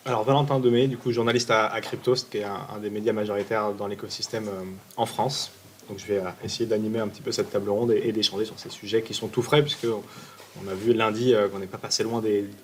Alors Valentin Demey, du coup journaliste à Cryptost, qui est un des médias majoritaires dans l'écosystème en France. Donc je vais essayer d'animer un petit peu cette table ronde et d'échanger sur ces sujets qui sont tout frais, puisque on a vu lundi qu'on n'est pas passé loin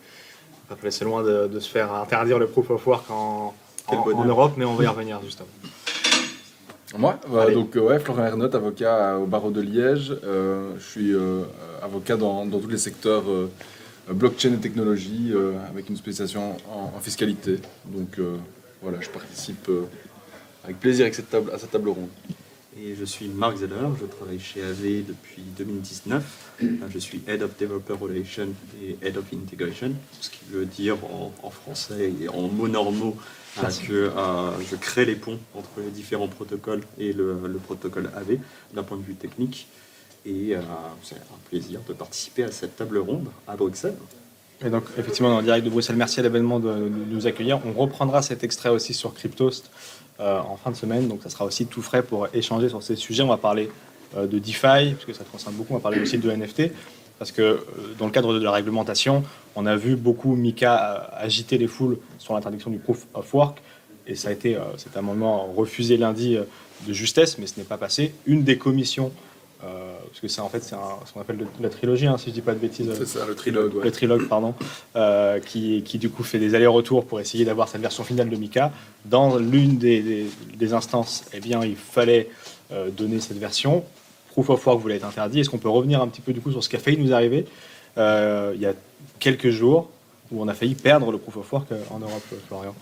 de se faire interdire le proof of work en Europe, mais on va y revenir justement. Moi, Florian Ernotte, avocat au barreau de Liège. Je suis avocat dans tous les secteurs blockchain et technologie, avec une spécialisation en fiscalité. Donc voilà, je participe avec plaisir à cette table ronde. Et je suis Marc Zeller, je travaille chez AV depuis 2019. Je suis Head of Developer Relations et Head of Integration, ce qui veut dire en français et en mots normaux que je crée les ponts entre les différents protocoles et le protocole AV d'un point de vue technique. Et c'est un plaisir de participer à cette table ronde à Bruxelles. Et donc, effectivement, en direct de Bruxelles, merci à l'événement de nous accueillir. On reprendra cet extrait aussi sur Cryptost en fin de semaine, donc ça sera aussi tout frais pour échanger sur ces sujets. On va parler de DeFi, parce que ça concerne beaucoup. On va parler aussi de NFT, parce que dans le cadre de la réglementation, on a vu beaucoup Mika agiter les foules sur l'interdiction du proof of work, et ça a été cet amendement refusé lundi de justesse, mais ce n'est pas passé. Une des commissions parce que c'est ce qu'on appelle la trilogie, si je ne dis pas de bêtises. C'est ça, le trilogue. Ouais. Le trilogue, pardon, qui du coup fait des allers-retours pour essayer d'avoir cette version finale de Mika. Dans l'une des instances, eh bien, il fallait donner cette version. Proof of work voulait être interdit. Est-ce qu'on peut revenir un petit peu du coup sur ce qui a failli nous arriver il y a quelques jours où on a failli perdre le proof of work en Europe, Florian?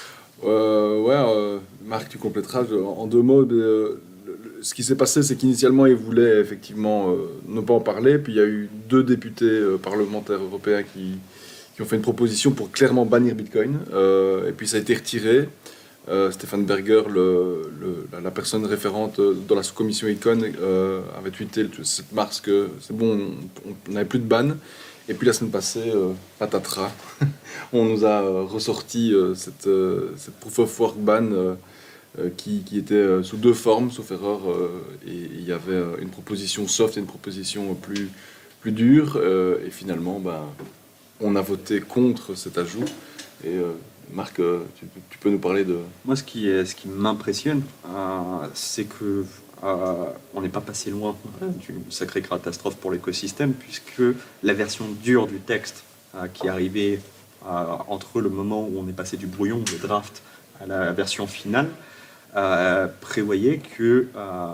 Marc, tu compléteras en deux mots. Ce qui s'est passé, c'est qu'initialement, ils voulaient effectivement ne pas en parler. Puis il y a eu deux députés parlementaires européens qui ont fait une proposition pour clairement bannir Bitcoin. Et puis ça a été retiré. Stéphane Berger, la personne référente dans la sous-commission Econ, avait tweeté le 7 mars que c'est bon, on n'avait plus de ban. Et puis la semaine passée, patatras, on nous a ressorti cette proof of work ban qui était sous deux formes, sauf erreur, et il y avait une proposition soft et une proposition plus dure, et finalement, on a voté contre cet ajout. Et Marc, tu peux nous parler de... Moi, ce qui m'impressionne, c'est que on n'est pas passé loin d'une sacrée catastrophe pour l'écosystème, puisque la version dure du texte qui est arrivée entre le moment où on est passé du brouillon, le draft, à la version finale, prévoyait que,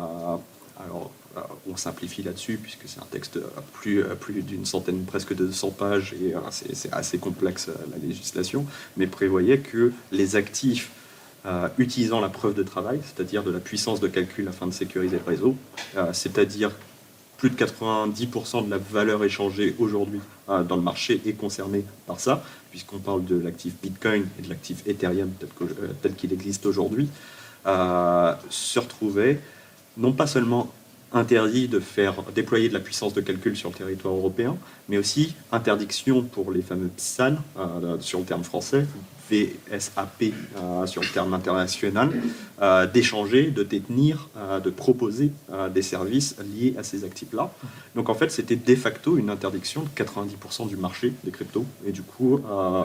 on simplifie là-dessus puisque c'est un texte plus d'une centaine, presque de 200 pages et c'est assez complexe la législation, mais prévoyait que les actifs utilisant la preuve de travail, c'est-à-dire de la puissance de calcul afin de sécuriser le réseau, c'est-à-dire plus de 90% de la valeur échangée aujourd'hui dans le marché est concernée par ça, puisqu'on parle de l'actif Bitcoin et de l'actif Ethereum tel qu'il existe aujourd'hui, se retrouvait non pas seulement interdit de faire déployer de la puissance de calcul sur le territoire européen, mais aussi interdiction pour les fameux PSAN, sur le terme français, VSAP sur le terme international, d'échanger, de détenir, de proposer des services liés à ces actifs-là. Donc en fait, c'était de facto une interdiction de 90% du marché des cryptos, et du coup...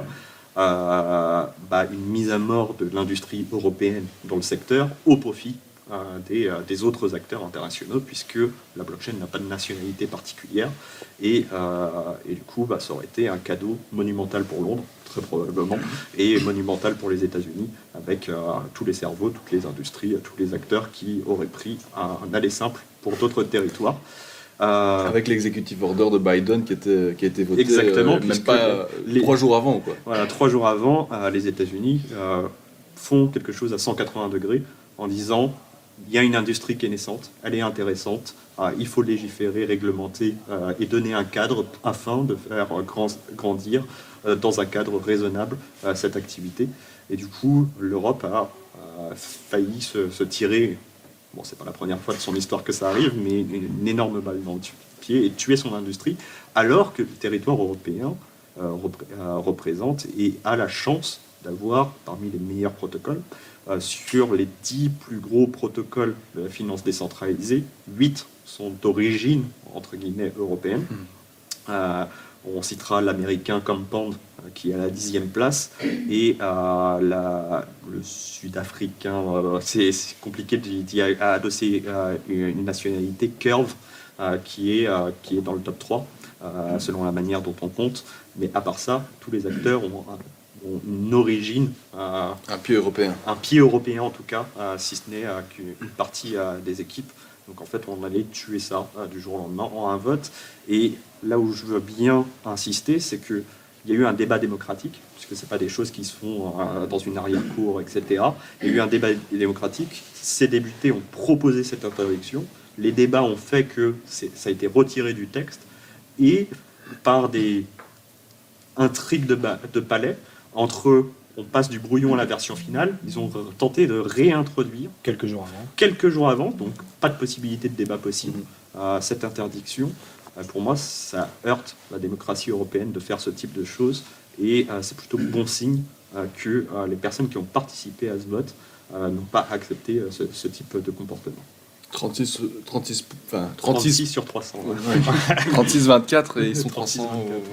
une mise à mort de l'industrie européenne dans le secteur au profit des autres acteurs internationaux, puisque la blockchain n'a pas de nationalité particulière et du coup ça aurait été un cadeau monumental pour Londres, très probablement, et monumental pour les États-Unis, avec tous les cerveaux, toutes les industries, tous les acteurs qui auraient pris un aller simple pour d'autres territoires. Avec l'executive order de Biden qui a été voté exactement, même pas 3 jours avant. Quoi. Voilà, 3 jours avant, les États-Unis font quelque chose à 180 degrés en disant il y a une industrie qui est naissante, elle est intéressante, il faut légiférer, réglementer et donner un cadre afin de faire grandir dans un cadre raisonnable cette activité. Et du coup, l'Europe a failli se tirer... Bon, c'est pas la première fois de son histoire que ça arrive, mais une énorme balle dans le pied et tuer son industrie, alors que le territoire européen représente et a la chance d'avoir parmi les meilleurs protocoles. Sur les 10 plus gros protocoles de la finance décentralisée, 8 sont d'origine, entre guillemets, européenne. On citera l'américain Compound qui est à la 10e place et le sud-africain, c'est compliqué d'y adosser une nationalité, Curve, qui est dans le top 3 selon la manière dont on compte. Mais à part ça, tous les acteurs ont une origine. Un pied européen. Un pied européen en tout cas, si ce n'est qu'une partie des équipes. Donc en fait, on allait tuer ça du jour au lendemain en un vote. Et là où je veux bien insister, c'est qu'il y a eu un débat démocratique, puisque ce n'est pas des choses qui se font dans une arrière-cour, etc. Il y a eu un débat démocratique. Ces députés ont proposé cette interdiction. Les débats ont fait que ça a été retiré du texte. Et par des intrigues de palais, entre on passe du brouillon à la version finale, ils ont tenté de réintroduire quelques jours avant, donc pas de possibilité de débat possible, cette interdiction. Pour moi, ça heurte la démocratie européenne de faire ce type de choses, et c'est plutôt bon signe que les personnes qui ont participé à ce vote n'ont pas accepté ce type de comportement. 36 sur 300. Ouais. 36-24 et ils sont 300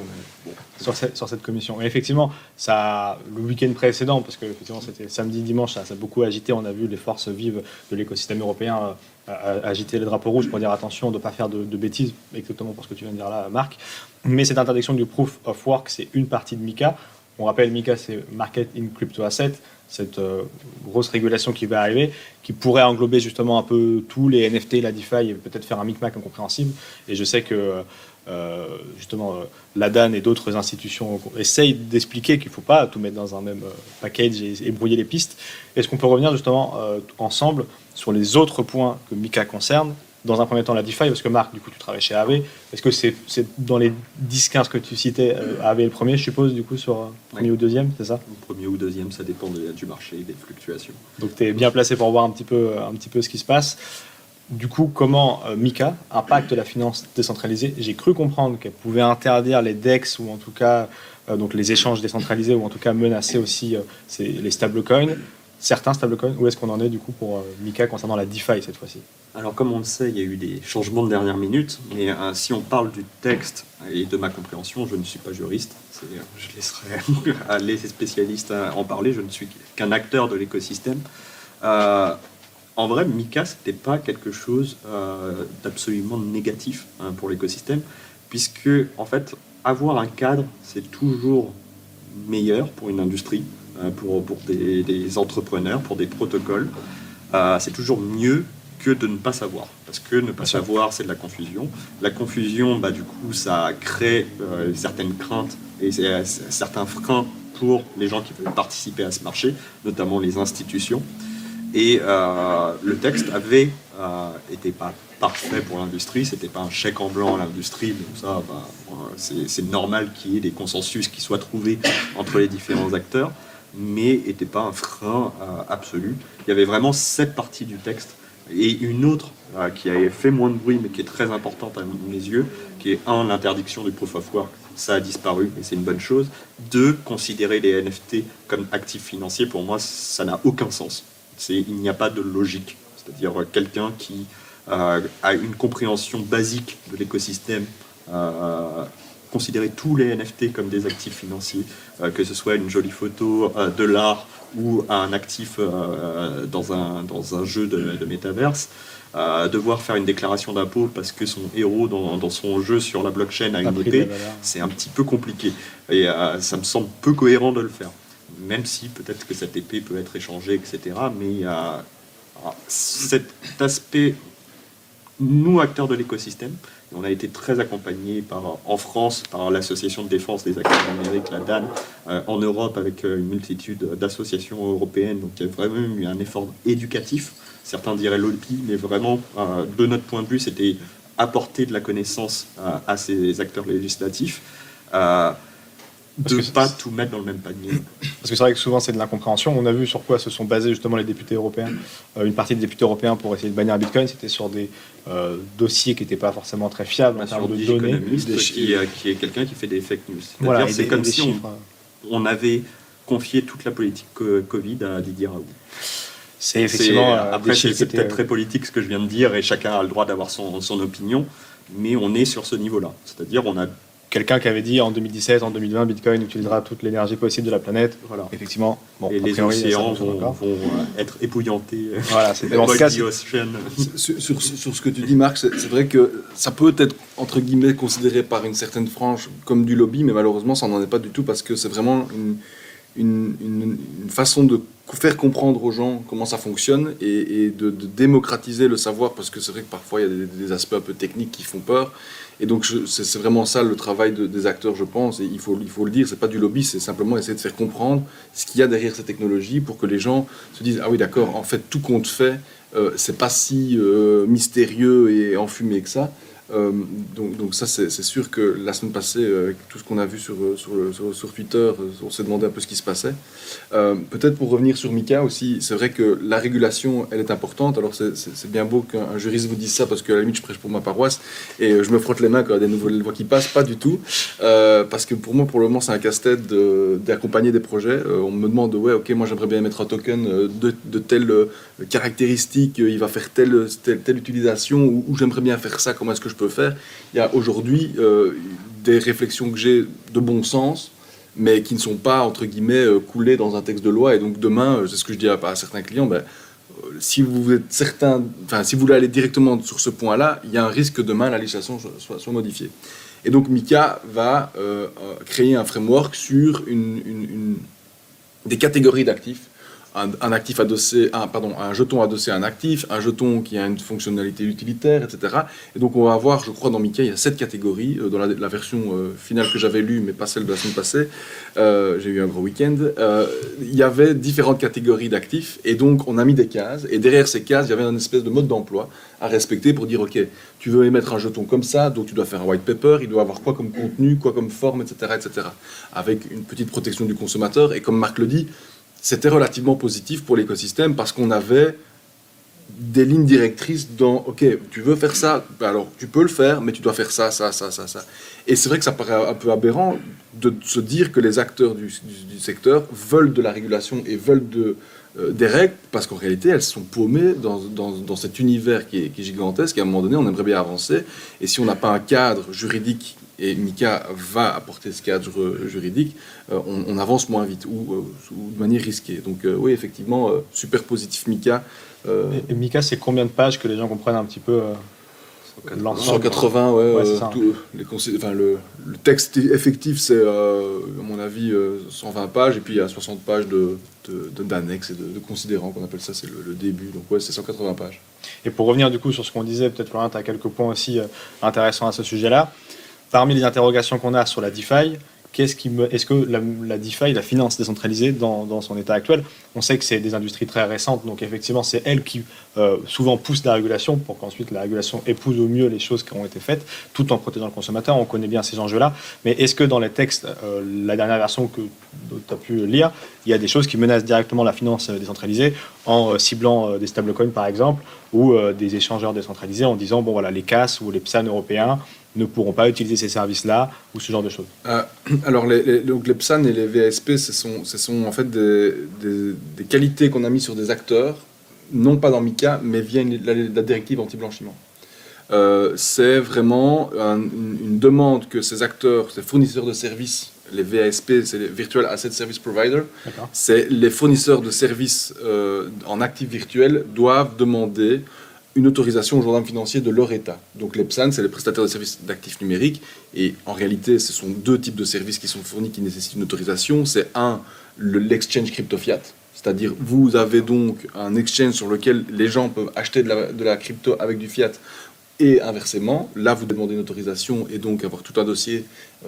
sur cette commission. Et effectivement, ça, le week-end précédent, parce que effectivement c'était samedi, dimanche, ça a beaucoup agité. On a vu les forces vives de l'écosystème européen agiter les drapeaux rouges pour dire attention de ne pas faire de bêtises, exactement pour ce que tu viens de dire là, Marc. Mais cette interdiction du proof of work, c'est une partie de MiCA. On rappelle, MiCA, c'est Market in Crypto Asset, cette grosse régulation qui va arriver, qui pourrait englober justement un peu tous les NFT, la DeFi, et peut-être faire un micmac incompréhensible. Et je sais que justement la DAN et d'autres institutions essayent d'expliquer qu'il ne faut pas tout mettre dans un même package et brouiller les pistes. Est-ce qu'on peut revenir justement ensemble sur les autres points que MiCA concerne? Dans un premier temps, la DeFi, parce que Marc, du coup, tu travailles chez AV. Est-ce que c'est dans les 10-15 que tu citais, AV est le premier, je suppose, du coup, sur premier ou deuxième, c'est ça? Premier ou deuxième, ça dépend du marché, des fluctuations. Donc, tu es bien placé pour voir un petit peu ce qui se passe. Du coup, comment MiCA impacte la finance décentralisée? J'ai cru comprendre qu'elle pouvait interdire les DEX, ou en tout cas donc les échanges décentralisés, ou en tout cas menacer aussi les stablecoins. Certains stablecoins, où est-ce qu'on en est du coup pour MiCA concernant la DeFi cette fois-ci? Alors comme on le sait, il y a eu des changements de dernière minute, mais si on parle du texte et de ma compréhension, je ne suis pas juriste, je laisserai les spécialistes en parler, je ne suis qu'un acteur de l'écosystème. En vrai, MiCA, ce n'était pas quelque chose d'absolument négatif pour l'écosystème, puisque en fait, avoir un cadre, c'est toujours meilleur pour une industrie. Pour des entrepreneurs, pour des protocoles, c'est toujours mieux que de ne pas savoir. Parce que ne pas savoir, c'est de la confusion. La confusion, du coup, ça crée certaines craintes et certains freins pour les gens qui veulent participer à ce marché, notamment les institutions. Et le texte avait été pas parfait pour l'industrie, c'était pas un chèque en blanc à l'industrie, donc ça, c'est normal qu'il y ait des consensus qui soient trouvés entre les différents acteurs, mais n'était pas un frein absolu. Il y avait vraiment cette partie du texte et une autre qui avait fait moins de bruit mais qui est très importante à mes yeux, qui est l'interdiction du proof of work. Ça a disparu et c'est une bonne chose. 2, considérer les NFT comme actifs financiers, pour moi ça n'a aucun sens. Il n'y a pas de logique. C'est-à-dire quelqu'un qui a une compréhension basique de l'écosystème, considérer tous les NFT comme des actifs financiers, que ce soit une jolie photo, de l'art ou un actif dans un jeu de métaverse, devoir faire une déclaration d'impôt parce que son héros dans son jeu sur la blockchain a une épée, c'est un petit peu compliqué. Et ça me semble peu cohérent de le faire. Même si peut-être que cette épée peut être échangée, etc. Mais cet aspect, nous, acteurs de l'écosystème, on a été très accompagnés en France par l'Association de défense des acteurs numériques, la DAN, en Europe avec une multitude d'associations européennes. Donc il y a vraiment eu un effort éducatif. Certains diraient lobby, mais vraiment, de notre point de vue, c'était apporter de la connaissance à ces acteurs législatifs. De ne pas tout mettre dans le même panier. Parce que c'est vrai que souvent c'est de l'incompréhension. On a vu sur quoi se sont basés justement les députés européens. Une partie des députés européens pour essayer de bannir Bitcoin, c'était sur des dossiers qui n'étaient pas forcément très fiables en termes de données. Qui est quelqu'un qui fait des fake news. Voilà, c'est comme si on avait confié toute la politique Covid à Didier Raoult. C'est effectivement. Après, c'est peut-être très politique ce que je viens de dire et chacun a le droit d'avoir son opinion, mais on est sur ce niveau-là. C'est-à-dire on a quelqu'un qui avait dit en 2017, en 2020, Bitcoin utilisera toute l'énergie possible de la planète. Voilà. Effectivement, bon, Et a les priori, océans ça bouge encore. vont être épouillantés. Voilà, dans ce cas, Sur ce que tu dis, Marc, c'est vrai que ça peut être, entre guillemets, considéré par une certaine frange comme du lobby, mais malheureusement, ça n'en est pas du tout, parce que c'est vraiment une façon de faire comprendre aux gens comment ça fonctionne et de démocratiser le savoir, parce que c'est vrai que parfois, il y a des aspects un peu techniques qui font peur. Et donc, c'est vraiment ça le travail des acteurs, je pense. Et il faut le dire, c'est pas du lobby, c'est simplement essayer de faire comprendre ce qu'il y a derrière ces technologies pour que les gens se disent, ah oui, d'accord, en fait, tout compte fait, c'est pas si mystérieux et enfumé que ça. Donc ça, c'est sûr que la semaine passée, avec tout ce qu'on a vu sur Twitter, on s'est demandé un peu ce qui se passait. Peut-être pour revenir sur Mika aussi, c'est vrai que la régulation, elle est importante. Alors c'est bien beau qu'un juriste vous dise ça, parce qu'à la limite, je prêche pour ma paroisse et je me frotte les mains quand il y a des nouvelles lois qui passent. Pas du tout. Parce que pour moi, pour le moment, c'est un casse-tête d'accompagner des projets. On me demande, ouais, ok, moi j'aimerais bien mettre un token de telle caractéristique, il va faire telle utilisation, ou j'aimerais bien faire ça, comment est-ce que je peux faire. Il y a aujourd'hui des réflexions que j'ai de bon sens, mais qui ne sont pas, entre guillemets, coulées dans un texte de loi. Et donc demain, c'est ce que je dis à certains clients, si vous êtes certain, si vous voulez aller directement sur ce point-là, il y a un risque que demain la législation soit modifiée. Et donc Mika va créer un framework sur des catégories d'actifs. Un actif adossé, un jeton adossé à un actif, un jeton qui a une fonctionnalité utilitaire, etc. Et donc on va avoir, je crois, dans Mika, il y a 7 catégories. Dans la version finale que j'avais lue, mais pas celle de la semaine passée, j'ai eu un gros week-end, il y avait différentes catégories d'actifs, et donc on a mis des cases, et derrière ces cases, il y avait une espèce de mode d'emploi à respecter pour dire, ok, tu veux émettre un jeton comme ça, donc tu dois faire un white paper, il doit avoir quoi comme contenu, quoi comme forme, etc., etc. Avec une petite protection du consommateur, et comme Marc le dit, c'était relativement positif pour l'écosystème, parce qu'on avait des lignes directrices dans, ok, tu veux faire ça, alors tu peux le faire, mais tu dois faire ça, ça, ça, ça, ça. Et c'est vrai que ça paraît un peu aberrant de se dire que les acteurs du secteur veulent de la régulation et veulent des règles, parce qu'en réalité, elles sont paumées dans cet univers qui est gigantesque, et à un moment donné, on aimerait bien avancer. Et si on n'a pas un cadre juridique, et Mika va apporter ce cadre juridique, on avance moins vite, ou de manière risquée. Donc oui, effectivement, super positif Mika. Et Mika, c'est combien de pages, que les gens comprennent un petit peu 180, ouais, c'est ça. Le texte effectif, c'est à mon avis 120 pages, et puis il y a 60 pages d'annexes et de considérants, qu'on appelle ça, c'est le début. Donc ouais, c'est 180 pages. Et pour revenir du coup sur ce qu'on disait, peut-être Florian, tu as quelques points aussi intéressants à ce sujet-là. Parmi les interrogations qu'on a sur la DeFi, est-ce que la DeFi, la finance décentralisée dans son état actuel, on sait que c'est des industries très récentes, donc effectivement c'est elles qui souvent poussent la régulation pour qu'ensuite la régulation épouse au mieux les choses qui ont été faites, tout en protégeant le consommateur. On connaît bien ces enjeux-là, mais est-ce que dans les textes, la dernière version que tu as pu lire, il y a des choses qui menacent directement la finance décentralisée en ciblant des stablecoins par exemple, ou des échangeurs décentralisés en disant, bon voilà, les CAS ou les PSAN européens ne pourront pas utiliser ces services-là, ou ce genre de choses. Alors, donc les PSAN et les VASP, ce sont en fait des qualités qu'on a mis sur des acteurs, non pas dans Mika, mais via la directive anti-blanchiment. C'est vraiment une demande que ces acteurs, ces fournisseurs de services, les VASP, c'est les Virtual Asset Service Provider, c'est les fournisseurs de services en actifs virtuels doivent demander une autorisation au gendarme financier de leur État. Donc les PSAN, c'est les prestataires de services d'actifs numériques, et en réalité, ce sont 2 types de services qui sont fournis qui nécessitent une autorisation. C'est l'exchange crypto-fiat, c'est-à-dire vous avez donc un exchange sur lequel les gens peuvent acheter de la crypto avec du fiat, et inversement, là vous demandez une autorisation et donc avoir tout un dossier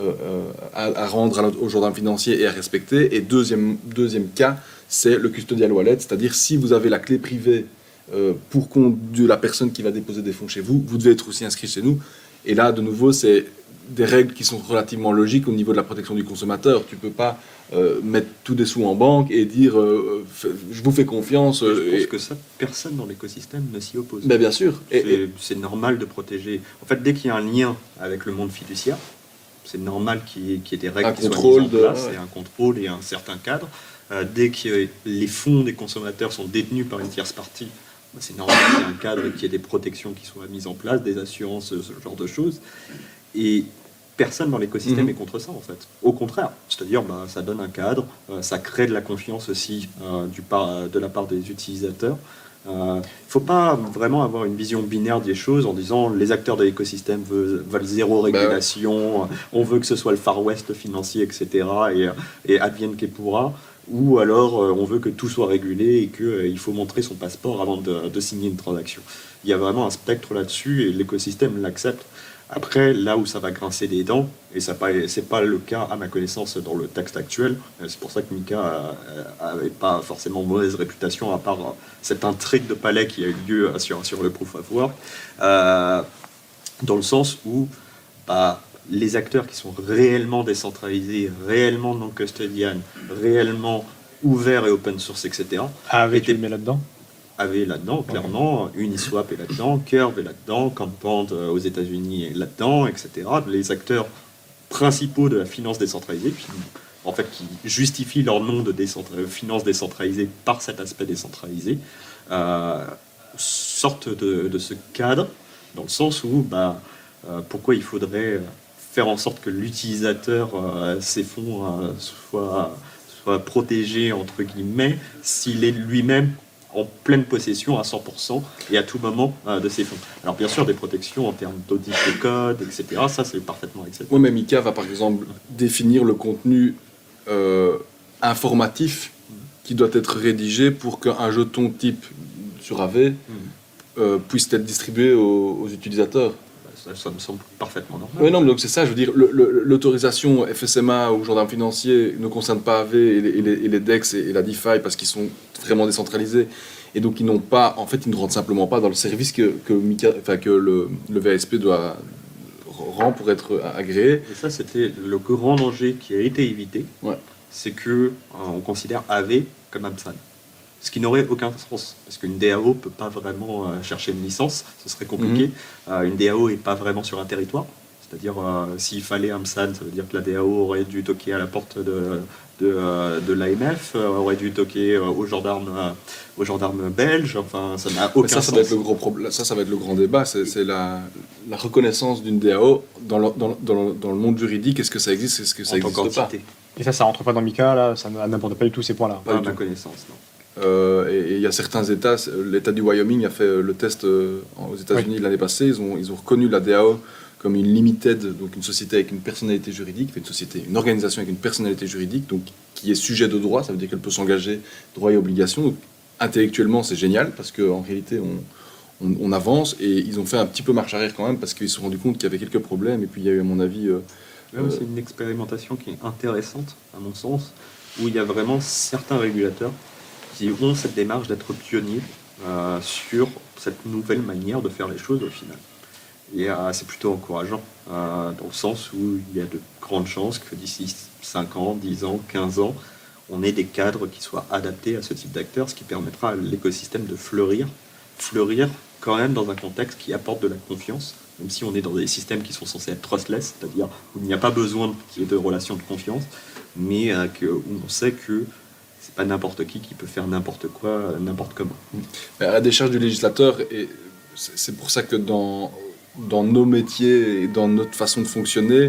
à rendre au gendarme financier et à respecter. Et deuxième cas, c'est le custodial wallet, c'est-à-dire si vous avez la clé privée pour compte de la personne qui va déposer des fonds chez vous, vous devez être aussi inscrit chez nous. Et là, de nouveau, c'est des règles qui sont relativement logiques au niveau de la protection du consommateur. Tu ne peux pas mettre tous des sous en banque et dire je vous fais confiance. Je pense que ça, personne dans l'écosystème ne s'y oppose. Ben, bien sûr. C'est normal de protéger. En fait, dès qu'il y a un lien avec le monde fiduciaire, c'est normal qu'il y ait des règles qui soient mises en place, et un contrôle et un certain cadre. Dès que les fonds des consommateurs sont détenus par une tierce partie, c'est normal qu'il y ait un cadre et qu'il y ait des protections qui soient mises en place, des assurances, ce genre de choses. Et personne dans l'écosystème est contre ça en fait. Au contraire, c'est-à-dire ça donne un cadre, ça crée de la confiance aussi de la part des utilisateurs. Il ne faut pas vraiment avoir une vision binaire des choses en disant les acteurs de l'écosystème veulent zéro régulation, on veut que ce soit le Far West financier, etc. et advienne que pourra. Ou alors on veut que tout soit régulé et qu'il faut montrer son passeport avant de signer une transaction. Il y a vraiment un spectre là-dessus et l'écosystème l'accepte. Après, là où ça va grincer des dents, et ce n'est pas le cas à ma connaissance dans le texte actuel, c'est pour ça que Mika n'avait pas forcément mauvaise réputation, à part cette intrigue de palais qui a eu lieu sur le Proof of Work, dans le sens où les acteurs qui sont réellement décentralisés, réellement non-custodian, réellement ouverts et open source, etc., tu le mets là-dedans avait là-dedans, clairement, Uniswap est là-dedans, Curve est là-dedans, Compound aux États-Unis est là-dedans, etc. Les acteurs principaux de la finance décentralisée, qui justifient leur nom de finance décentralisée par cet aspect décentralisé, sortent de ce cadre, dans le sens où pourquoi il faudrait faire en sorte que l'utilisateur, ses fonds soient protégés, entre guillemets, s'il est lui-même en pleine possession à 100% et à tout moment de ses fonds. Alors bien sûr, des protections en termes d'audit de code, etc., ça c'est parfaitement acceptable. Oui, mais Mika va par exemple définir le contenu informatif qui doit être rédigé pour qu'un jeton type sur AV puisse être distribué aux utilisateurs. Ça me semble parfaitement normal. Oui, non, mais donc c'est ça, je veux dire, l'autorisation FSMA ou gendarme financier ne concerne pas AV et les DEX et la DeFi parce qu'ils sont vraiment décentralisés et donc ils n'ont pas, en fait, ils ne rentrent simplement pas dans le service que le VASP doit rend pour être agréé. Et ça, c'était le grand danger qui a été évité. Ouais. C'est que on considère AV comme AMSAN. Ce qui n'aurait aucun sens, parce qu'une DAO ne peut pas vraiment chercher une licence, ce serait compliqué. Une DAO n'est pas vraiment sur un territoire, c'est-à-dire s'il fallait AMSAN, ça veut dire que la DAO aurait dû toquer à la porte de l'AMF, aurait dû toquer aux gendarmes belges, enfin ça n'a aucun sens. Ça va être le gros problème. Ça va être le grand débat, c'est la reconnaissance d'une DAO dans le monde juridique. Est-ce que ça existe, est-ce que ça n'existe pas? Et ça rentre pas dans Mika, là, ça n'aborde pas du tout ces points-là. Pas à ma connaissance, non. Et il y a certains États, l'État du Wyoming a fait le test aux États-Unis l'année passée. Ils ont reconnu la DAO comme une limited, donc une société avec une personnalité juridique, une organisation avec une personnalité juridique, donc qui est sujet de droit. Ça veut dire qu'elle peut s'engager droits et obligations. Donc, intellectuellement, c'est génial parce qu'en réalité, on avance. Et ils ont fait un petit peu marche arrière quand même parce qu'ils se sont rendus compte qu'il y avait quelques problèmes. Et puis il y a eu, à mon avis, c'est une expérimentation qui est intéressante, à mon sens, où il y a vraiment certains régulateurs qui ont cette démarche d'être pionniers sur cette nouvelle manière de faire les choses au final. Et c'est plutôt encourageant, dans le sens où il y a de grandes chances que d'ici 5 ans, 10 ans, 15 ans, on ait des cadres qui soient adaptés à ce type d'acteurs, ce qui permettra à l'écosystème de fleurir quand même dans un contexte qui apporte de la confiance, même si on est dans des systèmes qui sont censés être trustless, c'est-à-dire où il n'y a pas besoin qu'il y ait de relations de confiance, mais où on sait que c'est pas n'importe qui peut faire n'importe quoi, n'importe comment. À la décharge du législateur, et c'est pour ça que dans nos métiers et dans notre façon de fonctionner,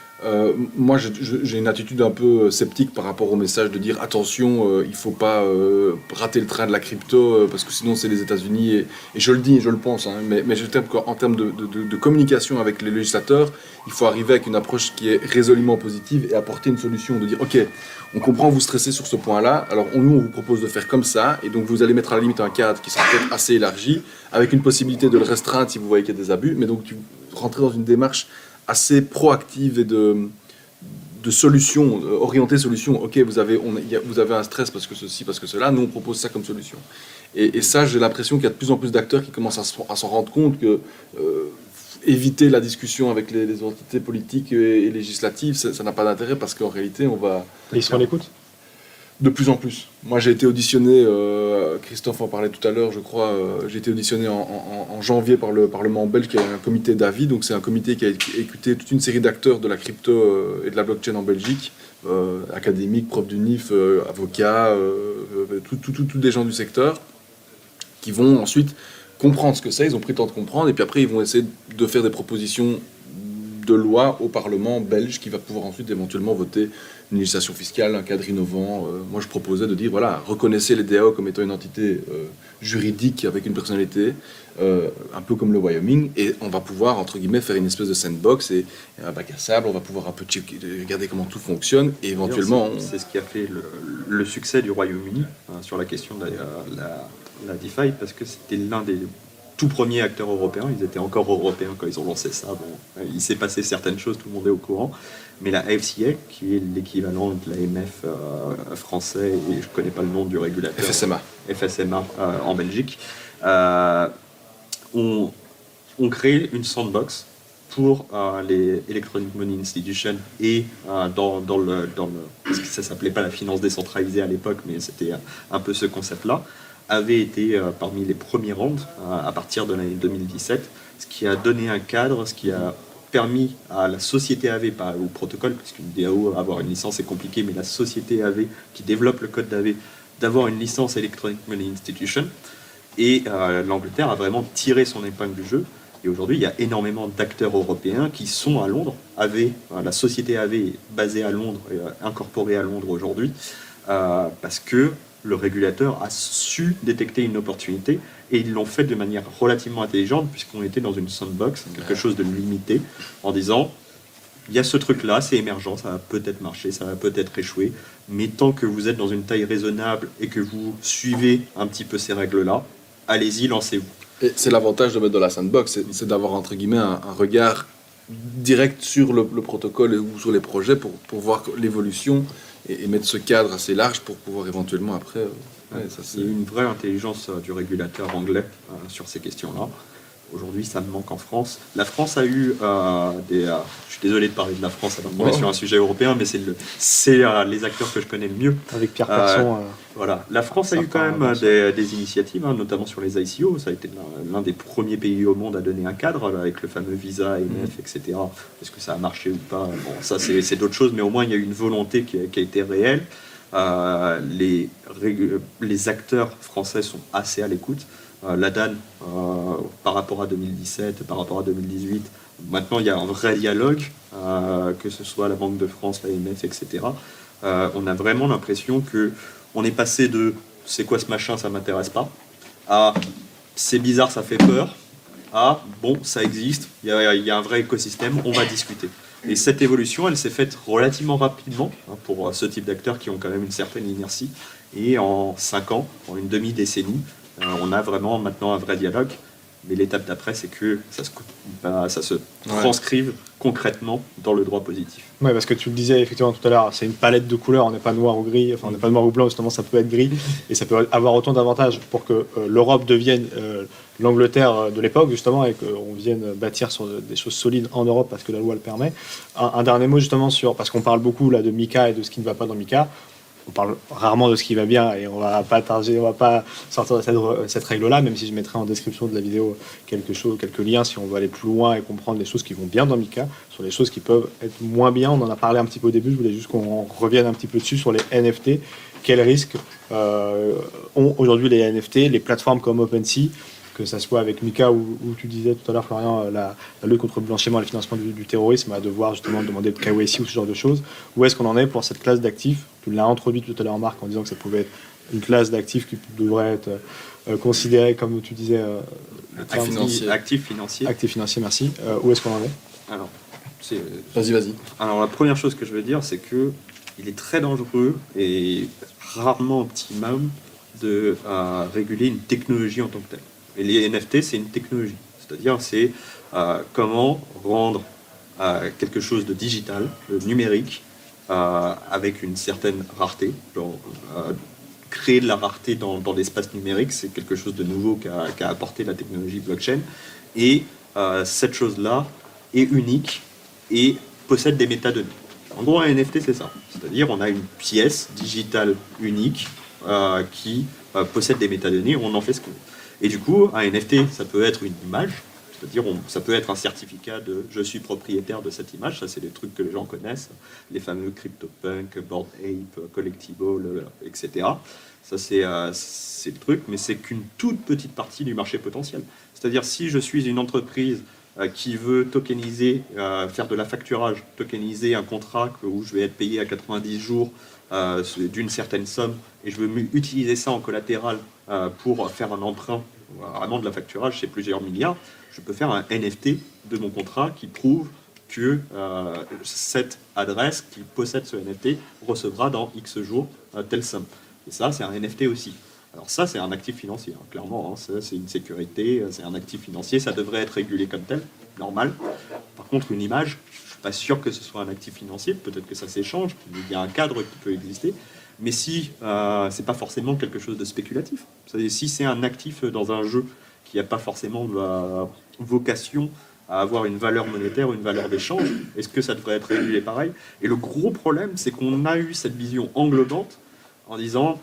moi j'ai une attitude un peu sceptique par rapport au message de dire attention, il ne faut pas rater le train de la crypto parce que sinon c'est les États-Unis, et je le dis et je le pense, hein, mais je trouve qu'en termes de communication avec les législateurs, il faut arriver avec une approche qui est résolument positive et apporter une solution, de dire ok, on comprend, vous stressez sur ce point-là, alors nous on vous propose de faire comme ça, et donc vous allez mettre à la limite un cadre qui sera peut-être assez élargi, avec une possibilité de le restreindre si vous voyez qu'il y a des abus, mais donc tu rentres dans une démarche assez proactive et de solution, orientée solution. Ok, vous avez un stress parce que ceci, parce que cela, nous on propose ça comme solution. Et ça, j'ai l'impression qu'il y a de plus en plus d'acteurs qui commencent à s'en rendre compte que éviter la discussion avec les entités politiques et législatives, ça n'a pas d'intérêt parce qu'en réalité, on va... Et ils sont à l'écoute ? De plus en plus. Moi, j'ai été auditionné, Christophe en parlait tout à l'heure, je crois, j'ai été auditionné en janvier par le Parlement belge, qui a un comité d'avis. Donc, c'est un comité qui a écouté toute une série d'acteurs de la crypto et de la blockchain en Belgique, académiques, profs d'UNIF, avocats, tous des gens du secteur, qui vont ensuite comprendre ce que c'est. Ils ont pris le temps de comprendre, et puis après, ils vont essayer de faire des propositions de loi au Parlement belge qui va pouvoir ensuite éventuellement voter une législation fiscale, un cadre innovant. Moi, je proposais de dire, voilà, reconnaissez les DAO comme étant une entité juridique avec une personnalité, un peu comme le Wyoming, et on va pouvoir, entre guillemets, faire une espèce de sandbox et un bac à sable, on va pouvoir un peu regarder comment tout fonctionne, et éventuellement... C'est ce qui a fait le succès du Royaume-Uni sur la question de la DeFi, parce que c'était l'un des tout premiers acteurs européens. Ils étaient encore européens quand ils ont lancé ça. Bon, il s'est passé certaines choses, tout le monde est au courant. Mais la FCA, qui est l'équivalent de l'AMF français, et je ne connais pas le nom du régulateur. FSMA en Belgique, ont créé une sandbox pour les Electronic Money Institutions et parce que ça s'appelait pas la finance décentralisée à l'époque, mais c'était un peu ce concept-là, avait été parmi les premiers rounds à partir de l'année 2017, ce qui a donné un cadre, ce qui a permis à la société AV, pas au protocole, parce qu'une DAO, avoir une licence est compliqué, mais la société AV qui développe le code d'AV, d'avoir une licence Electronic Money Institution. Et l'Angleterre a vraiment tiré son épingle du jeu. Et aujourd'hui, il y a énormément d'acteurs européens qui sont à Londres. La société AV est basée à Londres, incorporée à Londres aujourd'hui, parce que le régulateur a su détecter une opportunité et ils l'ont fait de manière relativement intelligente puisqu'on était dans une sandbox, quelque chose de limité, en disant il y a ce truc-là, c'est émergent, ça va peut-être marcher, ça va peut-être échouer, mais tant que vous êtes dans une taille raisonnable et que vous suivez un petit peu ces règles-là, allez-y, lancez-vous. Et c'est l'avantage de mettre dans la sandbox, c'est d'avoir entre guillemets un regard direct sur le protocole ou sur les projets pour voir l'évolution et mettre ce cadre assez large pour pouvoir éventuellement après... Il y a une vraie intelligence du régulateur anglais sur ces questions-là. Aujourd'hui, ça me manque en France. La France a eu je suis désolé de parler de la France alors qu'on est sur un sujet européen, mais c'est les acteurs que je connais le mieux. Avec Pierre Persson. Voilà. La France a eu quand même des initiatives, notamment sur les ICO. Ça a été l'un des premiers pays au monde à donner un cadre, avec le fameux visa, AMF, etc. Est-ce que ça a marché ou pas? Bon, ça, c'est d'autres choses, mais au moins, il y a eu une volonté qui a été réelle. Les acteurs français sont assez à l'écoute. La DAN, par rapport à 2017, par rapport à 2018, maintenant il y a un vrai dialogue, que ce soit la Banque de France, l'AMF, etc. On a vraiment l'impression qu'on est passé de « c'est quoi ce machin, ça m'intéresse pas » à « c'est bizarre, ça fait peur » à « bon, ça existe, il y a un vrai écosystème, on va discuter ». Et cette évolution, elle s'est faite relativement rapidement pour ce type d'acteurs qui ont quand même une certaine inertie. Et en 5 ans, en une demi-décennie, on a vraiment maintenant un vrai dialogue. Mais l'étape d'après, c'est que ça se transcrive concrètement dans le droit positif. Oui, parce que tu le disais effectivement tout à l'heure, c'est une palette de couleurs, on n'est pas noir ou gris, enfin on n'est pas noir ou blanc, justement ça peut être gris, et ça peut avoir autant d'avantages pour que l'Europe devienne l'Angleterre de l'époque, justement, et qu'on vienne bâtir sur des choses solides en Europe parce que la loi le permet. Un dernier mot justement parce qu'on parle beaucoup là de MiCA et de ce qui ne va pas dans MiCA. On parle rarement de ce qui va bien et on va pas sortir de cette règle-là, même si je mettrai en description de la vidéo quelques liens si on veut aller plus loin et comprendre les choses qui vont bien dans MiCA, sur les choses qui peuvent être moins bien. On en a parlé un petit peu au début, je voulais juste qu'on revienne un petit peu dessus sur les NFT. Quels risques ont aujourd'hui les NFT, les plateformes comme OpenSea, que ça soit avec MiCA ou tu disais tout à l'heure, Florian, la lutte contre le blanchiment et le financement du terrorisme, à devoir justement demander de KYC ou ce genre de choses. Où est-ce qu'on en est pour cette classe d'actifs? Tu l'as introduit tout à l'heure, Marc, en disant que ça pouvait être une classe d'actifs qui devrait être considérée, comme tu disais, actif financier. Actif financier, merci. Où est-ce qu'on en est? Alors, Vas-y. Alors, la première chose que je veux dire, c'est que il est très dangereux et rarement optimum de réguler une technologie en tant que telle. Et les NFT, c'est une technologie. C'est-à-dire, c'est comment rendre quelque chose de digital, de numérique, avec une certaine rareté. Créer de la rareté dans l'espace numérique, c'est quelque chose de nouveau qu'a apporté la technologie blockchain. Et cette chose-là est unique et possède des métadonnées. En gros, un NFT, c'est ça. C'est-à-dire, on a une pièce digitale unique qui possède des métadonnées, on en fait ce qu'on veut. Et du coup, un NFT, ça peut être une image, c'est-à-dire ça peut être un certificat de « je suis propriétaire de cette image », ça c'est des trucs que les gens connaissent, les fameux CryptoPunk, Bored Ape, Collectible, etc. Ça c'est le truc, mais c'est qu'une toute petite partie du marché potentiel. C'est-à-dire si je suis une entreprise qui veut tokeniser, faire de la facturage, tokeniser un contrat où je vais être payé à 90 jours d'une certaine somme, et je veux utiliser ça en collatéral pour faire un emprunt, vraiment de la facturage, c'est plusieurs milliards, je peux faire un NFT de mon contrat qui prouve que cette adresse qui possède ce NFT recevra dans X jours telle somme. Et ça, c'est un NFT aussi. Alors ça, c'est un actif financier, hein, clairement. Hein, ça, c'est une sécurité, c'est un actif financier. Ça devrait être régulé comme tel, normal. Par contre, une image, je ne suis pas sûr que ce soit un actif financier. Peut-être que ça s'échange, qu'il y a un cadre qui peut exister. Mais si c'est pas forcément quelque chose de spéculatif. C'est-à-dire, si c'est un actif dans un jeu qui n'a pas forcément de vocation à avoir une valeur monétaire, une valeur d'échange, est-ce que ça devrait être régulé pareil? Et le gros problème, c'est qu'on a eu cette vision englobante en disant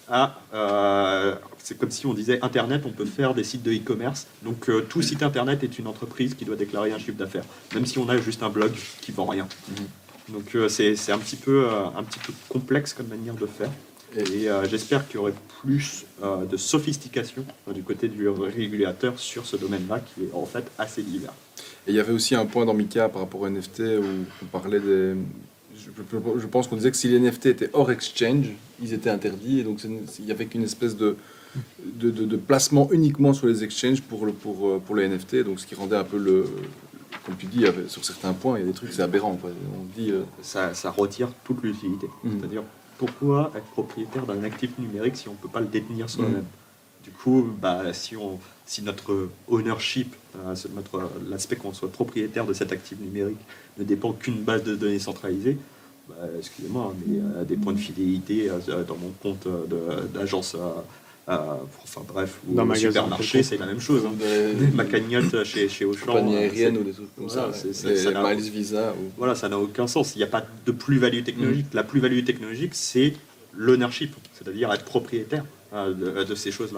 c'est comme si on disait Internet, on peut faire des sites de e-commerce. Donc tout site Internet est une entreprise qui doit déclarer un chiffre d'affaires, même si on a juste un blog qui vend rien. Donc c'est un petit peu complexe comme manière de faire. Et j'espère qu'il y aurait plus de sophistication du côté du régulateur sur ce domaine-là, qui est en fait assez divers. Et il y avait aussi un point dans Mika par rapport aux NFT où on parlait des... Je pense qu'on disait que si les NFT étaient hors exchange, ils étaient interdits, et donc il n'y avait qu'une espèce de placement uniquement sur les exchanges pour les NFT, donc ce qui rendait un peu comme tu dis, sur certains points, il y a des trucs, c'est aberrant, quoi. On dit, ça retire toute l'utilité. C'est-à-dire, pourquoi être propriétaire d'un actif numérique si on ne peut pas le détenir soi-même? Du coup, si notre ownership, l'aspect qu'on soit propriétaire de cet actif numérique ne dépend qu'une base de données centralisée, excusez-moi, mais des points de fidélité dans mon compte d'agence, enfin bref, ou dans au supermarché, c'est la même chose. Ma cagnotte chez Auchan, compagnie aérienne ou des trucs comme voilà, ça, les Miles Visa. Voilà, ça n'a aucun sens. Il n'y a pas de plus-value technologique. La plus-value technologique, c'est l'ownership, c'est-à-dire être propriétaire de ces choses-là.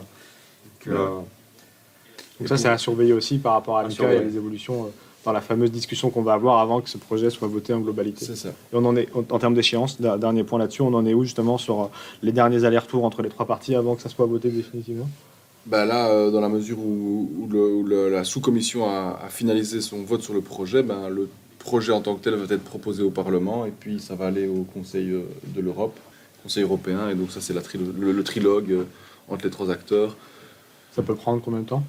Donc ça, c'est à surveiller aussi par rapport à Mika et les évolutions dans la fameuse discussion qu'on va avoir avant que ce projet soit voté en globalité. C'est ça. Et on en est, en termes d'échéance, dernier point là-dessus, on en est où justement sur les derniers allers-retours entre les trois parties avant que ça soit voté définitivement? Là, dans la mesure où la sous-commission a finalisé son vote sur le projet, le projet en tant que tel va être proposé au Parlement, et puis ça va aller au Conseil de l'Europe, Conseil européen, et donc ça c'est le trilogue entre les trois acteurs. Ça peut prendre combien de temps?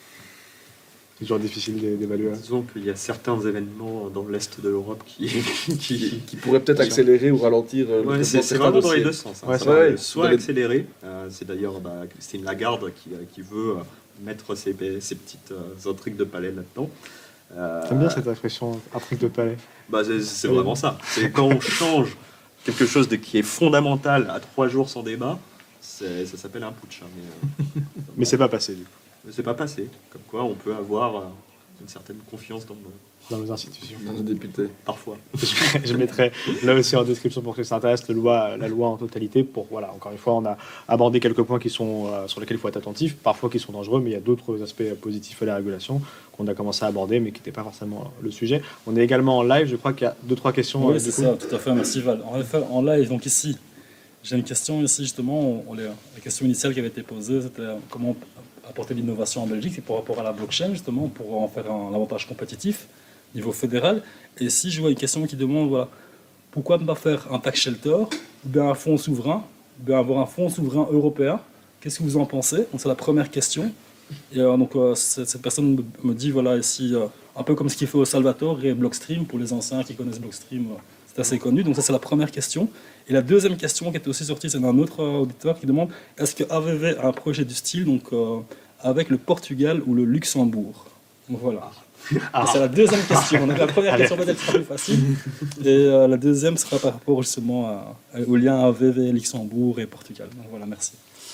C'est toujours difficile d'évaluer. Disons qu'il y a certains événements dans l'Est de l'Europe qui pourraient peut-être accélérer ou ralentir. C'est vraiment dans les deux sens. Hein. Ouais, soit accélérer, c'est d'ailleurs Christine Lagarde qui veut mettre ses petites intrigues de palais là-dedans. J'aime bien cette expression, intrigue de palais. C'est vraiment ça. C'est quand on change quelque chose qui est fondamental à 3 jours sans débat, ça s'appelle un putsch. Hein, mais c'est pas passé du coup. C'est pas passé. Comme quoi, on peut avoir une certaine confiance dans nos institutions. Dans nos députés. Parfois. Je mettrai là aussi en description pour que ça intéresse la loi en totalité. Encore une fois, on a abordé quelques points qui sont, sur lesquels il faut être attentif, parfois qui sont dangereux, mais il y a d'autres aspects positifs à la régulation qu'on a commencé à aborder, mais qui n'étaient pas forcément le sujet. On est également en live, je crois qu'il y a 2-3 questions. Oui, c'est ça, tout à fait, merci Val. En live, donc ici, j'ai une question ici justement, la question initiale qui avait été posée, c'était comment apporter l'innovation en Belgique, c'est par rapport à la blockchain justement, pour en faire un avantage compétitif au niveau fédéral. Et si je vois une question qui demande, pourquoi ne pas faire un tax shelter, ou bien un fonds souverain, ou bien avoir un fonds souverain européen, qu'est-ce que vous en pensez? Donc c'est la première question. Et cette personne me dit, ici, un peu comme ce qu'il fait au Salvatore et Blockstream, pour les anciens qui connaissent Blockstream, c'est assez connu. Donc ça c'est la première question. Et la deuxième question qui était aussi sortie, c'est d'un autre auditeur qui demande, est-ce que AVV a un projet du style, avec le Portugal ou le Luxembourg? Donc voilà. C'est la deuxième question. Donc la première question peut-être sera plus facile. Et la deuxième sera par rapport justement au lien AVV, Luxembourg et Portugal. Donc voilà, merci.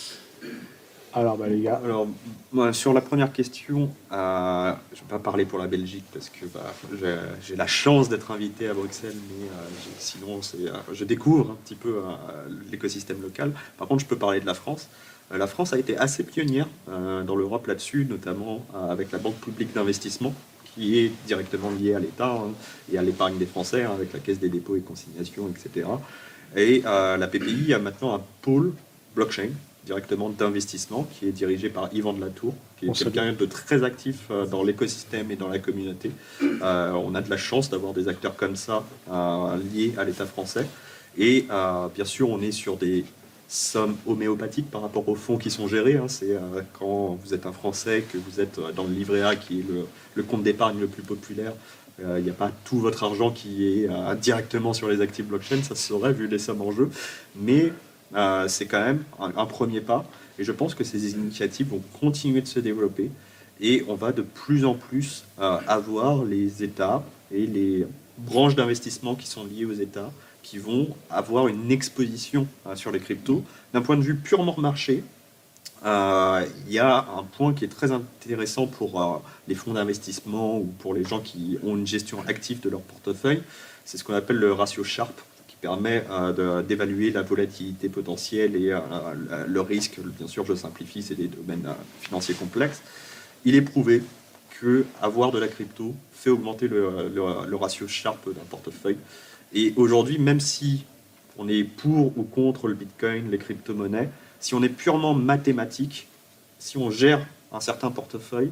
Alors les gars. Alors, sur la première question, je ne vais pas parler pour la Belgique parce que j'ai la chance d'être invité à Bruxelles, mais sinon je découvre un petit peu l'écosystème local. Par contre, je peux parler de la France. La France a été assez pionnière dans l'Europe là-dessus, notamment avec la Banque publique d'investissement, qui est directement liée à l'État et à l'épargne des Français, avec la Caisse des dépôts et consignations, etc. Et la PPI a maintenant un pôle blockchain directement d'investissement qui est dirigé par Yvan de la Tour, qui est On salue. quelqu'un de très actif dans l'écosystème et dans la communauté. On a de la chance d'avoir des acteurs comme ça liés à l'État français. Et bien sûr, on est sur des sommes homéopathiques par rapport aux fonds qui sont gérés. C'est quand vous êtes un Français, que vous êtes dans le livret A, qui est le compte d'épargne le plus populaire, il n'y a pas tout votre argent qui est directement sur les actifs blockchain, ça se saurait vu les sommes en jeu. Mais c'est quand même un premier pas. Et je pense que ces initiatives vont continuer de se développer. Et on va de plus en plus avoir les États et les branches d'investissement qui sont liées aux États qui vont avoir une exposition sur les cryptos. D'un point de vue purement marché, il y a un point qui est très intéressant pour les fonds d'investissement ou pour les gens qui ont une gestion active de leur portefeuille. C'est ce qu'on appelle le ratio Sharpe, qui permet d'évaluer la volatilité potentielle et le risque. Bien sûr, je simplifie, c'est des domaines financiers complexes. Il est prouvé que avoir de la crypto fait augmenter le ratio Sharpe d'un portefeuille. Et aujourd'hui, même si on est pour ou contre le Bitcoin, les crypto-monnaies, si on est purement mathématique, si on gère un certain portefeuille,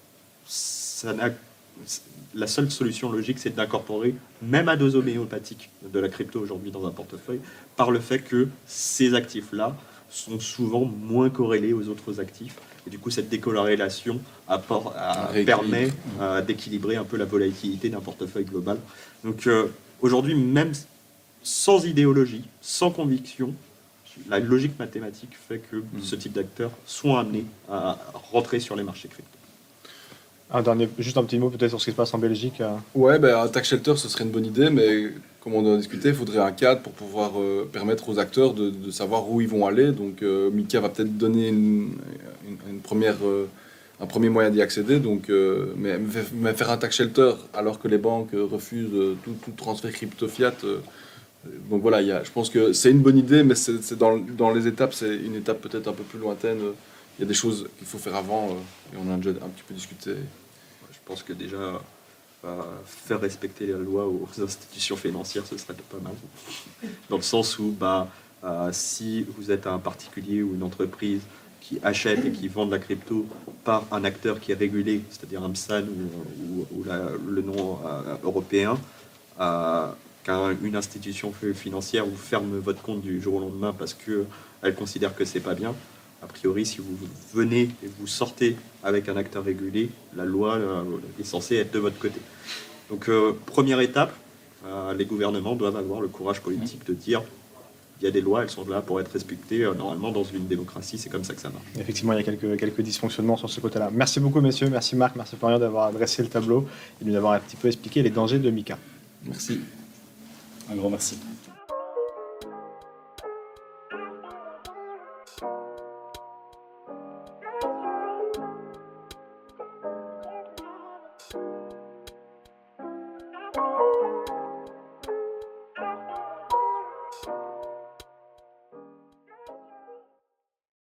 la seule solution logique, c'est d'incorporer, même à dose homéopathique, de la crypto aujourd'hui dans un portefeuille, par le fait que ces actifs-là sont souvent moins corrélés aux autres actifs. Et du coup, cette décorrélation permet d'équilibrer un peu la volatilité d'un portefeuille global. Donc aujourd'hui, même sans idéologie, sans conviction, la logique mathématique fait que ce type d'acteurs sont amenés à rentrer sur les marchés crypto. Juste un petit mot peut-être sur ce qui se passe en Belgique. Ouais, un tax shelter, ce serait une bonne idée, mais comme on en a discuté, il faudrait un cadre pour pouvoir permettre aux acteurs de savoir où ils vont aller. Donc Mika va peut-être donner un premier moyen d'y accéder. Donc, mais faire un tax shelter alors que les banques refusent tout transfert crypto-fiat. Donc voilà, je pense que c'est une bonne idée, mais c'est dans les étapes, c'est une étape peut-être un peu plus lointaine. Il y a des choses qu'il faut faire avant, et on en a déjà un petit peu discuté. Je pense que déjà, faire respecter la loi aux institutions financières, ce serait pas mal. Dans le sens où, si vous êtes un particulier ou une entreprise qui achète et qui vend de la crypto par un acteur qui est régulé, c'est-à-dire un MSAN ou le nom européen, quand une institution financière vous ferme votre compte du jour au lendemain parce qu'elle considère que c'est pas bien, a priori, si vous venez et vous sortez avec un acteur régulé, la loi est censée être de votre côté. Donc, première étape, les gouvernements doivent avoir le courage politique de dire il y a des lois, elles sont là pour être respectées. Normalement, dans une démocratie, c'est comme ça que ça marche. Effectivement, il y a quelques dysfonctionnements sur ce côté-là. Merci beaucoup, messieurs. Merci Marc, merci Florian d'avoir dressé le tableau et de nous avoir un petit peu expliqué les dangers de Mika. Merci. Un grand merci.